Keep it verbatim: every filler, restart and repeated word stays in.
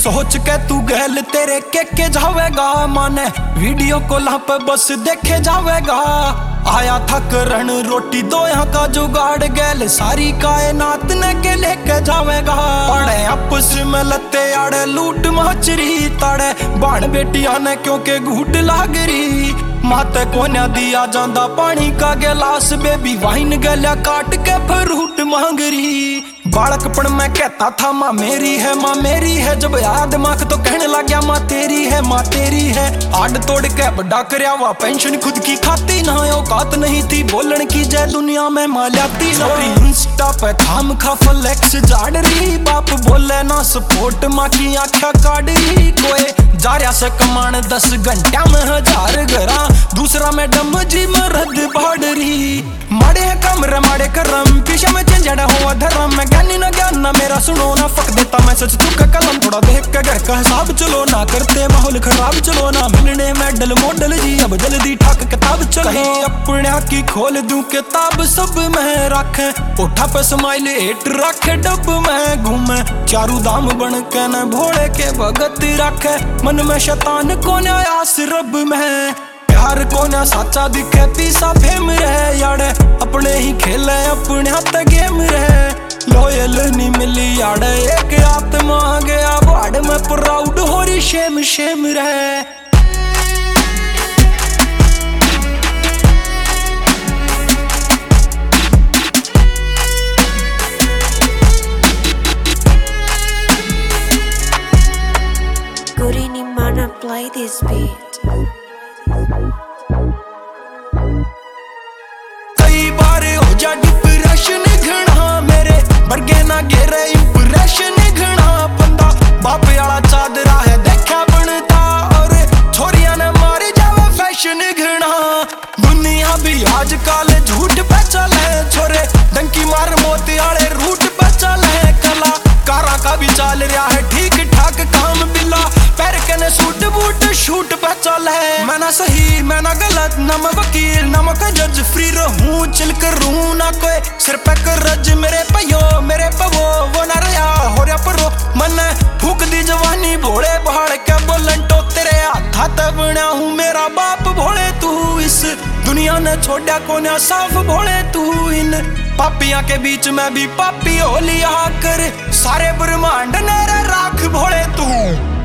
सोच के तू गैल तेरे के के जावेगा, माने वीडियो कॉल पे बस देखे जावेगा। आया था करण रोटी दो यहाँ का जुगाड़, गैल सारी कायनात ने के लेके जावेगा। पड़े आपस में लते आड़े लूट मचरी ताड़े, बाण बेटिया ने क्योंकि घूट लाग रही। माते कोन्या दिया जांदा पानी का गिलास, बेबी वाइन गल्या काट के फ्रूट मांग रही। बालकपन में कहता था माँ मेरी है माँ मेरी है, जब याद दिमाग तो कहने लग गया माँ तेरी है माँ तेरी है। आड़ तोड़ के बड़ा करया हुआ पेंशन खुद की खाती ना, औकात नहीं थी बोलन की जय दुनिया में माँ लाती ना। इंस्टा पे खाम खा फ्लेक्स झाड़ रही, बाप बोले ना सपोर्ट माँ की आँखें काट रही। कोई जा रहा से कमान दस घंटा में हजार घरा, दूसरा में डम जी में रद्द बढ़ रही। माड़े कमरे माड़े करम पीछे में चंजड़ा हुआ धर्म, मैं ज्ञानी ना ज्ञान ना मेरा सुनो ना, फक देता मैं सच चुका कलम। थोड़ा देख के घर का हिसाब चलो ना, करते माहौल खराब चलो ना, मिलने मेडल मॉडल जी अब जल्दी ठाक किताब चलो। कहीं अपने की खोल दूं किताब सब में रखे, उठा पे स्माइल एट रखे डब में घूमे। चारू धाम बन के न भोले के भगत रखे, मन में शैतान को आस रब में। प्यार को ना साचा दिखे पीसा फेम रहे याड़े, अपने ही खेले अपने हाथ गेम रहे। लॉयल नहीं मिली याड़े एक आत्मा गया बाड़ में, प्राउड हो रही शेम शेम रहे। Gurini mana play this beat. कई बार हो जा डिप्रेशन घना, मेरे बरगे ना गेरे इंप्रेशन घना। बंदा बाप वाला चादरा है देखा बनता, और छोरिया ने मारे जावे फैशन घना। दुनिया भी आजकल झूठ पे चले, छोरे डंकी मार मोती वाले रूट पे चले। कला कारा का भी चल रहा है ठीक ठाक काम बिला, पैर के ने सूट बूट शूट पे चले। मैं ना सही मैं ना गलत, ना मैं वकील ना मैं कोई जज, फ्री रहूं चिल करूं ना कोई सिर पे करज। मेरे पयो मेरे पवो वो ना रहा हो रहा परो, मन फूक दी जवानी भोले पहाड़ के बोलन तो तेरे हाथा ते बना हूं मेरा बाप भोले। तू इस दुनिया ने छोड़ा कोन्या साफ भोले, तू इन पापियां के बीच में भी पापी हो लिया कर, सारे ब्रह्मांड ने राख भोले तू।